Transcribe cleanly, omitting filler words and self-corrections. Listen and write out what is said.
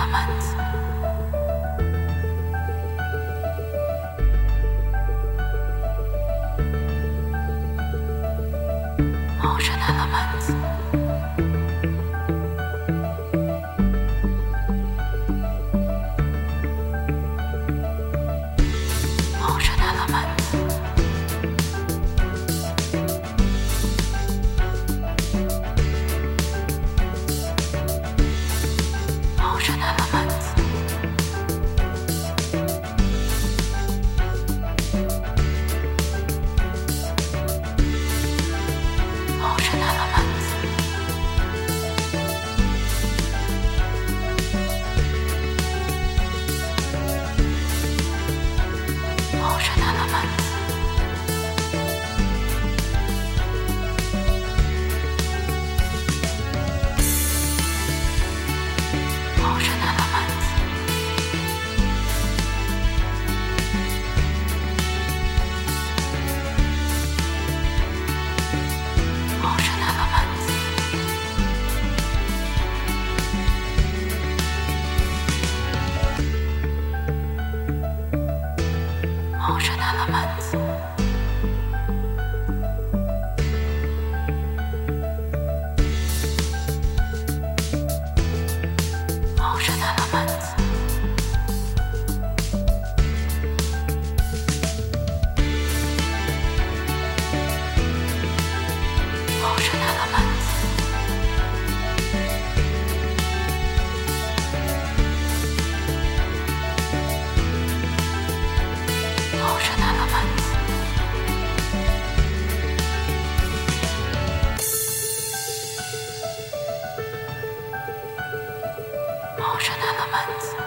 element. Motion element. Motion element. Motion element. Motion element. Motion element. Motion element. Motion element. Motion element. Motion element. Motion element. Motion element. Motion element.